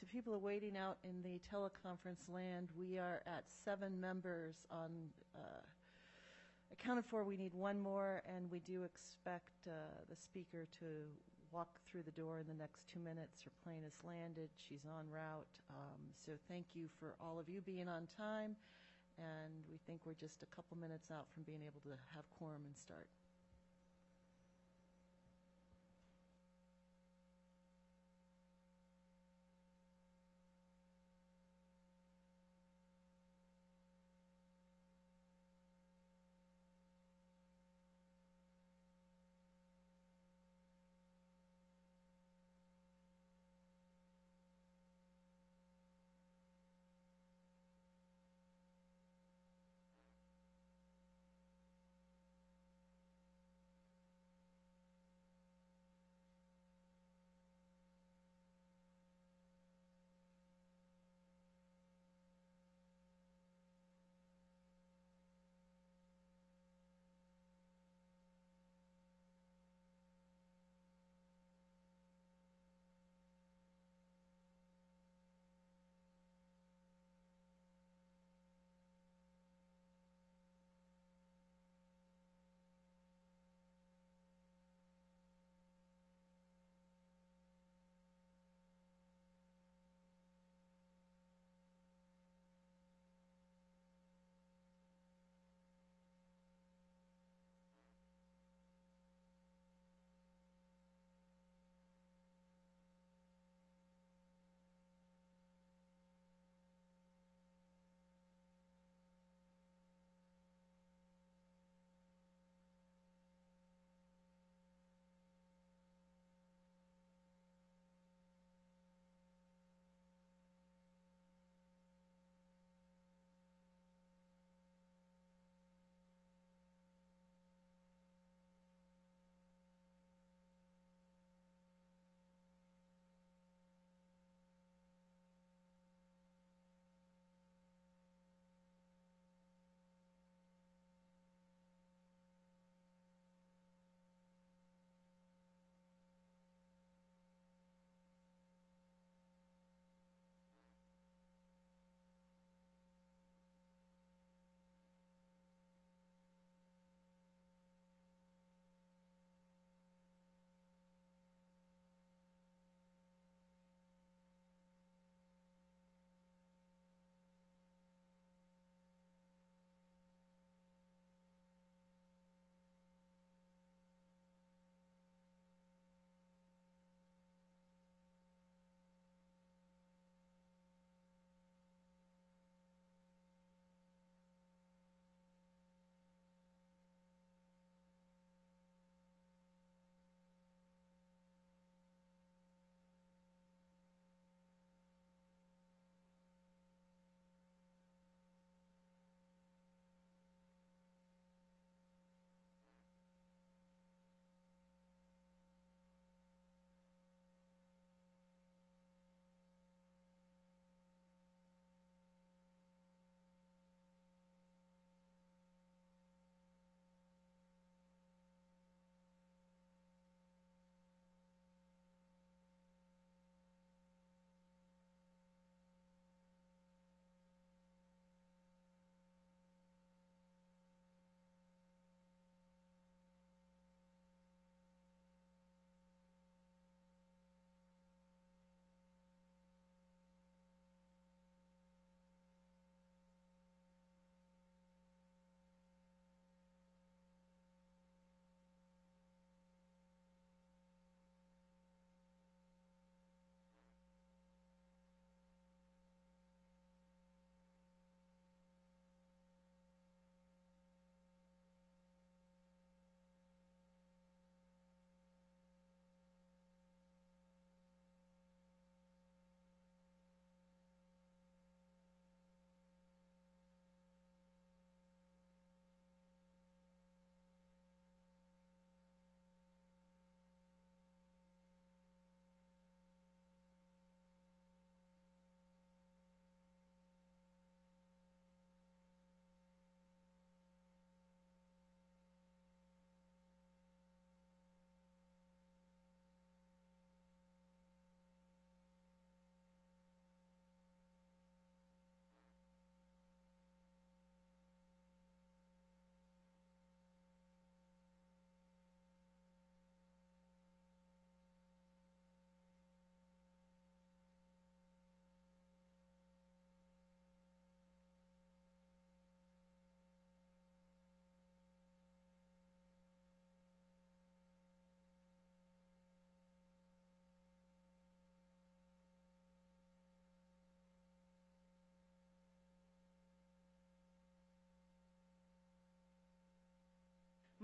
people are waiting out in the teleconference land, we are at 7 members on, accounted for. We need one more, and we do expect the speaker to walk through the door in the next 2 minutes. Her plane has landed. She's en route. So thank you for all of you being on time, and we think we're just a couple minutes out from being able to have quorum and start.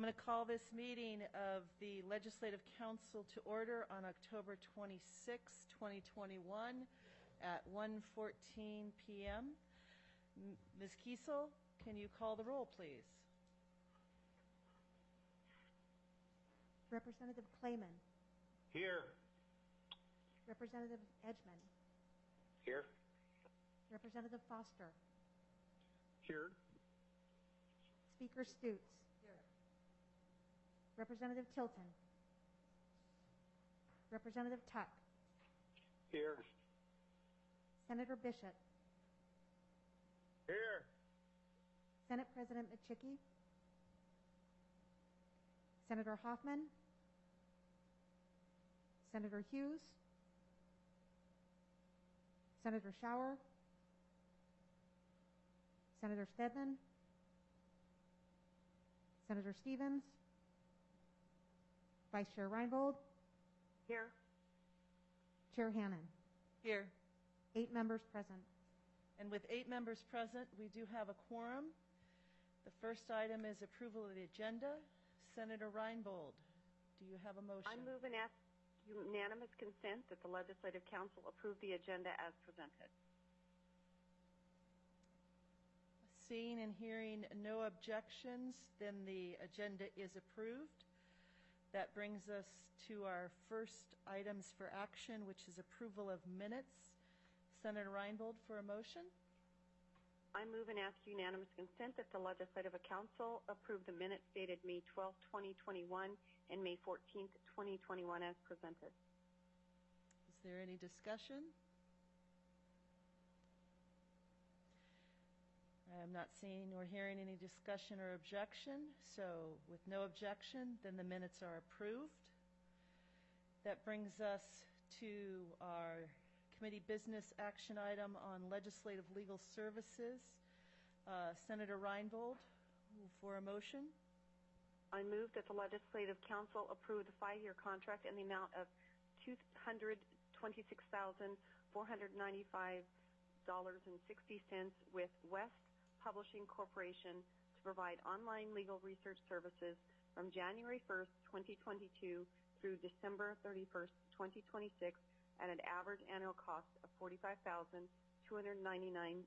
going to call this meeting of the Legislative Council to order on October 26, 2021 at 1:14 p.m. Ms. Kiesel, can you call the roll, please? Representative Clayman. Here. Representative Edgman. Here. Representative Foster. Here. Speaker Stutes. Here. Representative Tilton. Representative Tuck. Here. Senator Bishop. Here. Senate President Machicki. Senator Hoffman. Senator Hughes. Senator Schauer. Senator Stedman. Senator Stevens. Vice Chair Reinbold. Here. Chair Hannan. Here. 8 members present. And with 8 members present, we do have a quorum. The first item is approval of the agenda. Senator Reinbold, do you have a motion? I move and ask unanimous consent that the Legislative Council approve the agenda as presented. Seeing and hearing no objections, then the agenda is approved. That brings us to our first items for action, which is approval of minutes. Senator Reinbold for a motion. I move and ask unanimous consent that the Legislative Council approve the minutes dated May 12, 2021 and May 14, 2021 as presented. Is there any discussion? I'm not seeing or hearing any discussion or objection, so with no objection, then the minutes are approved. That brings us to our committee business action item on legislative legal services. Senator Reinbold for a motion. I move that the Legislative Council approve the 5-year contract in the amount of $226,495.60 with West Publishing Corporation to provide online legal research services from January 1st, 2022 through December 31st, 2026 at an average annual cost of $45,299.12.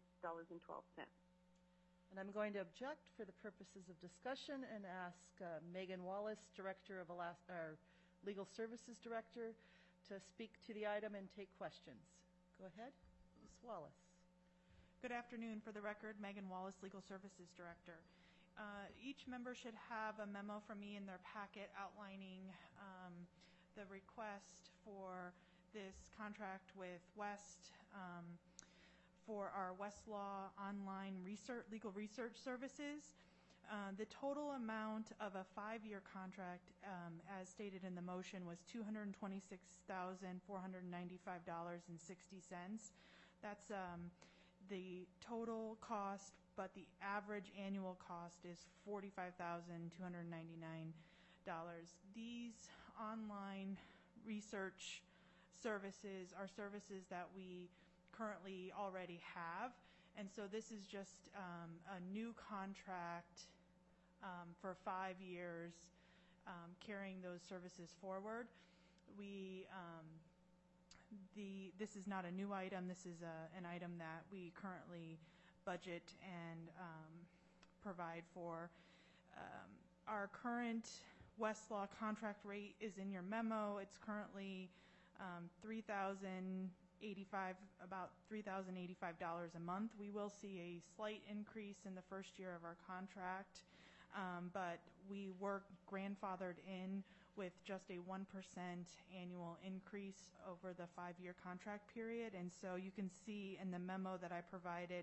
And I'm going to object for the purposes of discussion and ask Megan Wallace, Director of Legal Services Director, to speak to the item and take questions. Go ahead, Ms. Wallace. Good afternoon. For the record, Megan Wallace, Legal Services Director. Each member should have a memo from me in their packet outlining the request for this contract with West for our Westlaw online legal research services. The total amount of a 5-year contract, as stated in the motion, was $226,495.60. That's the total cost, but the average annual cost is $45,299. These online research services are services that we currently already have, and so this is just a new contract for 5 years carrying those services forward. This is not a new item. This is an item that we currently budget and provide for. Our current Westlaw contract rate is in your memo. It's currently about $3,085 a month. We will see a slight increase in the first year of our contract, but we were grandfathered in with just a 1% annual increase over the 5-year contract period. And so you can see in the memo that I provided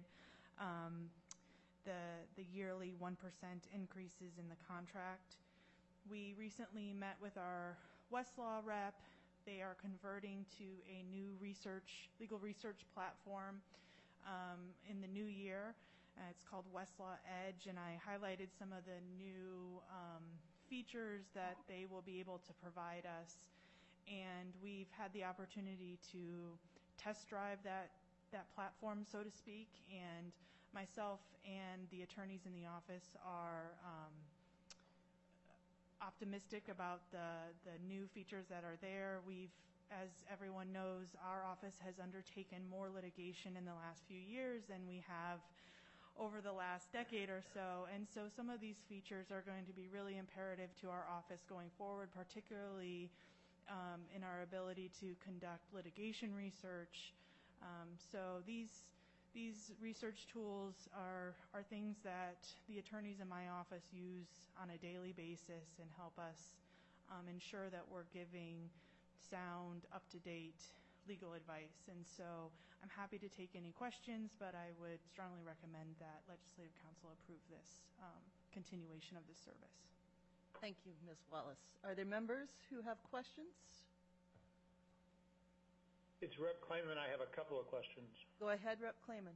the yearly 1% increases in the contract. We recently met with our Westlaw rep. They are converting to a new legal research platform in the new year. It's called Westlaw Edge, and I highlighted some of the new features that they will be able to provide us. And we've had the opportunity to test drive that platform, so to speak, and myself and the attorneys in the office are optimistic about the new features that are there. As everyone knows, our office has undertaken more litigation in the last few years than we have over the last decade or so. And so some of these features are going to be really imperative to our office going forward, particularly in our ability to conduct litigation research. So these research tools are things that the attorneys in my office use on a daily basis and help us ensure that we're giving sound, up-to-date legal advice. And so I'm happy to take any questions, but I would strongly recommend that Legislative Council approve this continuation of this service. Thank you, Ms. Wallace. Are there members who have questions? It's Rep. Kleiman. I have a couple of questions. Go ahead, Rep. Kleiman.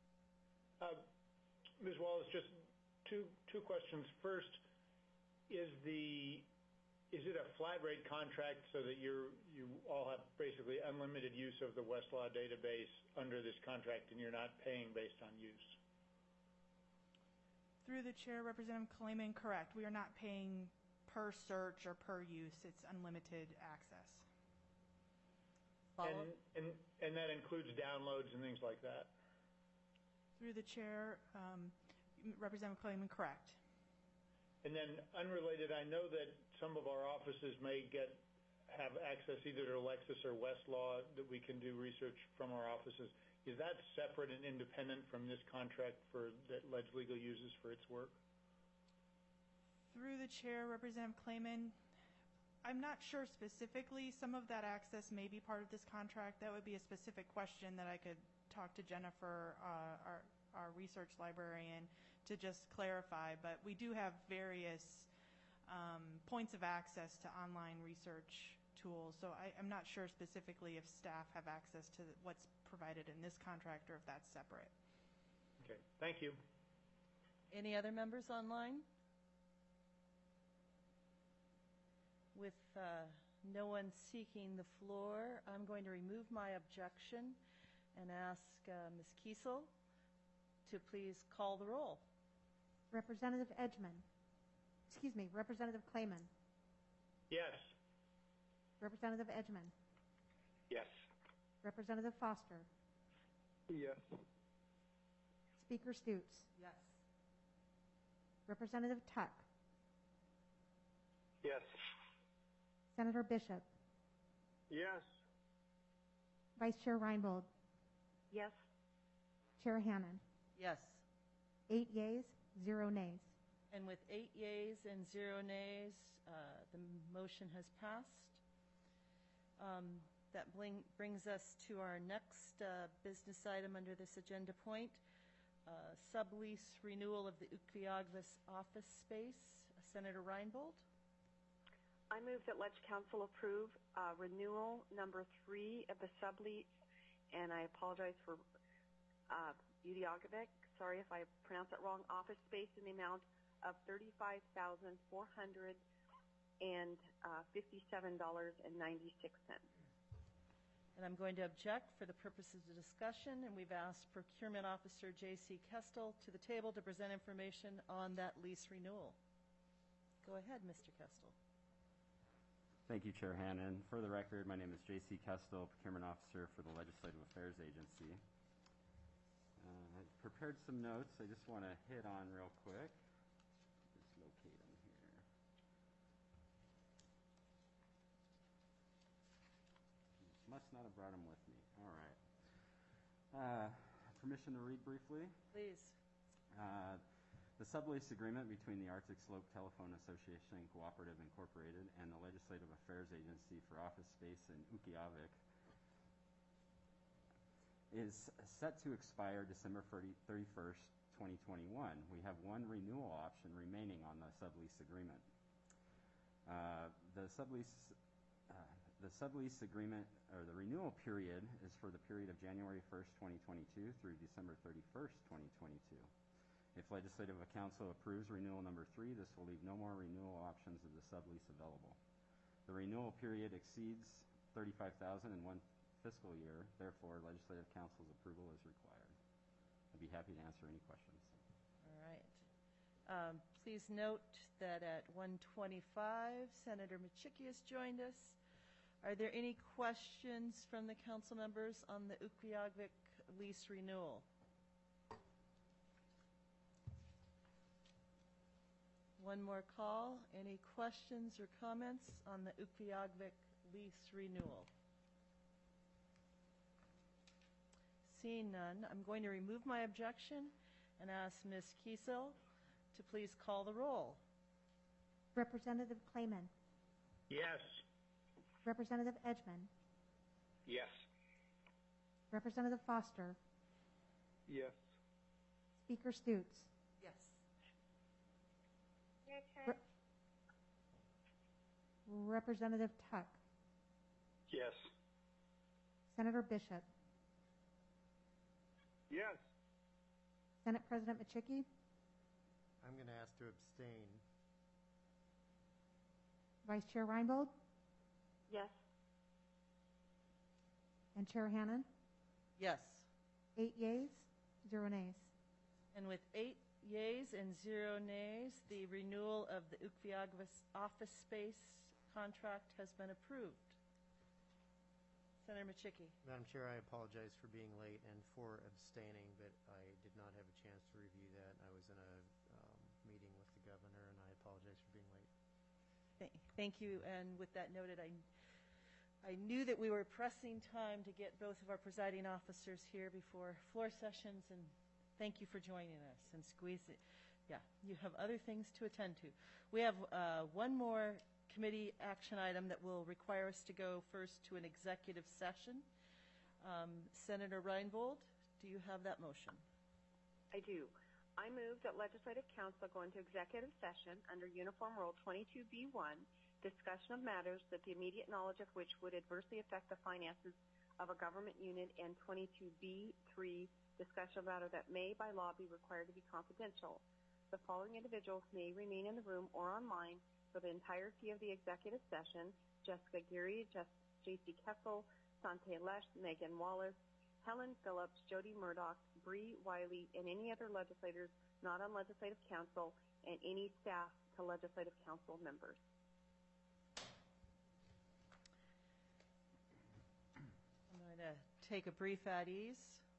Ms. Wallace, just two questions. First, is it a flat rate contract so that you all have basically unlimited use of the Westlaw database under this contract and you're not paying based on use? Through the chair, Representative Kleiman, correct. We are not paying per search or per use. It's unlimited access. Follow? And that includes downloads and things like that? Through the chair, Representative Kleiman, correct. And then unrelated, I know that some of our offices may have access either to Lexis or Westlaw that we can do research from our offices. Is that separate and independent from this contract that Ledge Legal uses for its work? Through the chair, Representative Kleiman, I'm not sure specifically. Some of that access may be part of this contract. That would be a specific question that I could talk to Jennifer, our research librarian, to just clarify. But we do have various points of access to online research tools. So I'm not sure specifically if staff have access to what's provided in this contract or if that's separate. Okay, thank you. Any other members online? With no one seeking the floor, I'm going to remove my objection and ask Ms. Kiesel to please call the roll. Representative Kleiman. Yes. Representative Edgman. Yes. Representative Foster. Yes. Speaker Stutes. Yes. Representative Tuck. Yes. Senator Bishop. Yes. Vice Chair Reinbold. Yes. Chair Hannon. Yes. 8 yeas, 0 nays. And with 8 yeas and 0 nays, the motion has passed. That brings us to our next business item under this agenda point, sublease renewal of the Ukviagvis office space. Senator Reinbold. I move that Ledge Council approve renewal number 3 of the sublease, and I apologize for Ukviagvis, sorry if I pronounced that wrong, office space in the amount of $35,457.96. And I'm going to object for the purposes of discussion, and we've asked Procurement Officer J.C. Kestel to the table to present information on that lease renewal. Go ahead, Mr. Kestel. Thank you, Chair Hannon. For the record, my name is J.C. Kestel, Procurement Officer for the Legislative Affairs Agency. I prepared some notes I just want to hit on real quick. Just locate them here. Must not have brought them with me. All right. Permission to read briefly? Please. The sublease agreement between the Arctic Slope Telephone Association Cooperative Incorporated and the Legislative Affairs Agency for office space in Ukviagvis is set to expire December 31st, 2021. We have one renewal option remaining on the sublease agreement. The sublease agreement, or the renewal period, is for the period of January 1st, 2022 through December 31st, 2022. If Legislative Council approves renewal number 3, this will leave no more renewal options of the sublease available. The renewal period exceeds $35,000 in one fiscal year. Therefore, Legislative Council's approval is required. I'd be happy to answer any questions. All right. Please note that at 1:25, Senator Machicki has joined us. Are there any questions from the council members on the Ukviagvik lease renewal? One more call. Any questions or comments on the Ukviagvik lease renewal? Seeing none, I'm going to remove my objection and ask Ms. Kiesel to please call the roll. Representative Clayman. Yes. Representative Edgman. Yes. Representative Foster. Yes. Speaker Stutes. Yes. Re- Representative Tuck. Yes. Senator Bishop. Yes. Senate President Machicki. I'm going to ask to abstain. Vice Chair Reinbold. Yes. And Chair Hannon. Yes. 8 yeas, 0 nays. And with 8 yeas and 0 nays, the renewal of the Ukviagvik office space contract has been approved. Senator Machicki. Madam Chair, I apologize for being late and for abstaining, but I did not have a chance to review that. I was in a meeting with the governor, and I apologize for being late. Thank you. And with that noted, I knew that we were pressing time to get both of our presiding officers here before floor sessions, and thank you for joining us and squeeze it. Yeah, you have other things to attend to. We have one more committee action item that will require us to go first to an executive session. Senator Reinbold, do you have that motion? I do. I move that Legislative Council go into executive session under Uniform Rule 22B1, discussion of matters that the immediate knowledge of which would adversely affect the finances of a government unit, and 22B3, discussion of matter that may by law be required to be confidential. The following individuals may remain in the room or online for the entirety of the executive session: Jessica Geary, J.C. Kessel, Sante Lesh, Megan Wallace, Helen Phillips, Jody Murdoch, Bree Wiley, and any other legislators not on Legislative Council, and any staff to Legislative Council members. I'm going to take a brief at ease.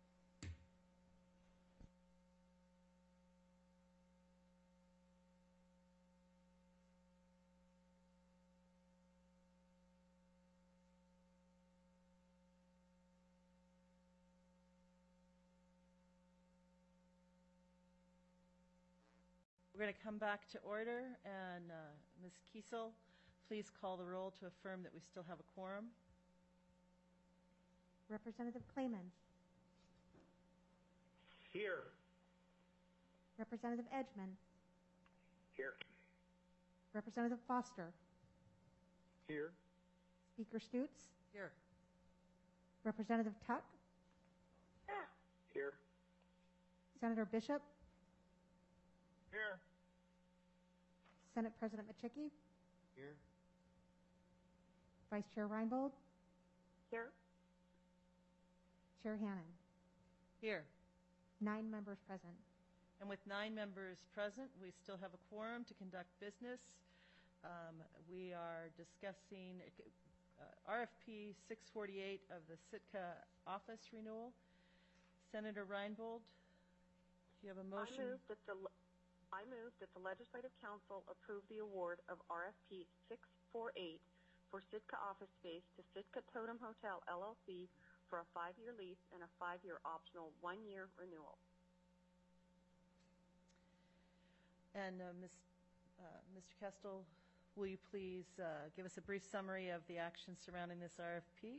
We're going to come back to order, and Ms. Kiesel, please call the roll to affirm that we still have a quorum. Representative Clayman. Here. Representative Edgman. Here. Representative Foster. Here. Speaker Stutes. Here. Representative Tuck. Here. Senator Bishop. Here. Senate President Machicki. Here? Vice Chair Reinbold. Here. Chair Hannon. Here. 9 members present. And with 9 members present, we still have a quorum to conduct business. We are discussing RFP 648 of the Sitka office renewal. Senator Reinbold, do you have a motion? I move that the Legislative Council approve the award of RFP 648 for Sitka office space to Sitka Totem Hotel, LLC, for a 5-year lease and a 5-year optional 1-year renewal. And Mr. Kestel, will you please give us a brief summary of the actions surrounding this RFP?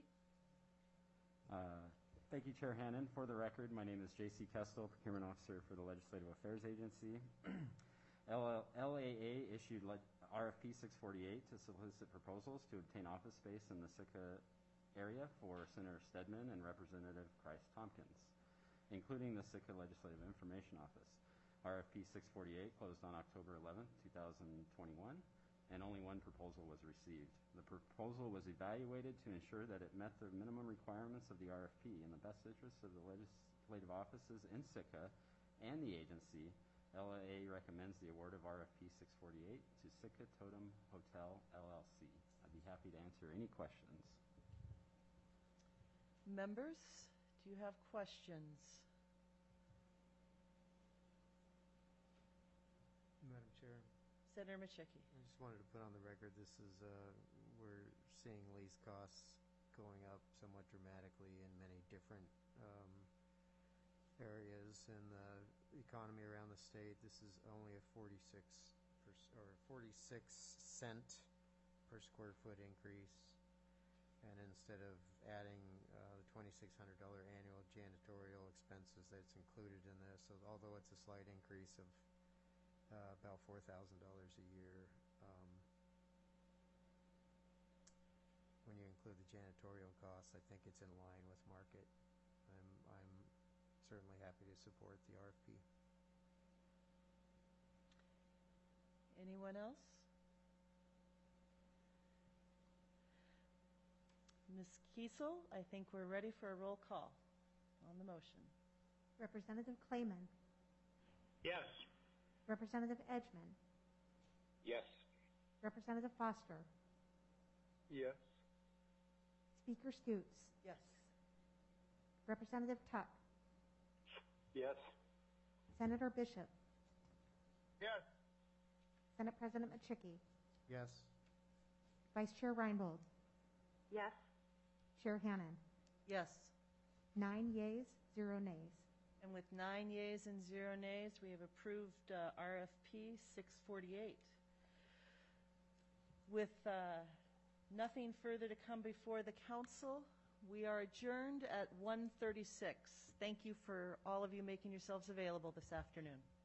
Thank you, Chair Hannon. For the record, my name is J.C. Kestel, Procurement Officer for the Legislative Affairs Agency. LAA issued RFP 648 to solicit proposals to obtain office space in the Sitka area for Senator Stedman and Representative Christ Tompkins, including the Sitka Legislative Information Office. RFP 648 closed on October 11, 2021, and only one proposal was received. The proposal was evaluated to ensure that it met the minimum requirements of the RFP in the best interests of the legislative offices in Sitka and the agency, LAA recommends the award of RFP 648 to Sitka Totem Hotel LLC. I'd be happy to answer any questions. Members, do you have questions? Madam Chair, Senator Machicki. I just wanted to put on the record, this is, we're seeing lease costs going up somewhat dramatically in many different areas in the economy around the state. This is only a 46 cent per square foot increase. And instead of adding the $2,600 annual janitorial expenses that's included in this, so although it's a slight increase of about $4,000 a year, when you include the janitorial costs, I think it's in line with market. I'm certainly happy to support the RFP. Anyone else? Ms. Kiesel, I think we're ready for a roll call on the motion. Representative Clayman. Yes. Representative Edgman. Yes. Representative Foster. Yes. Speaker Scoots. Yes. Representative Tuck. Yes. Senator Bishop. Yes. Senate President Machicki. Yes. Vice Chair Reinbold. Yes. Chair Hannan. Yes. 9 yeas, 0 nays. And with 9 yeas and 0 nays, we have approved RFP 648. With nothing further to come before the council, we are adjourned at 1:36. Thank you for all of you making yourselves available this afternoon.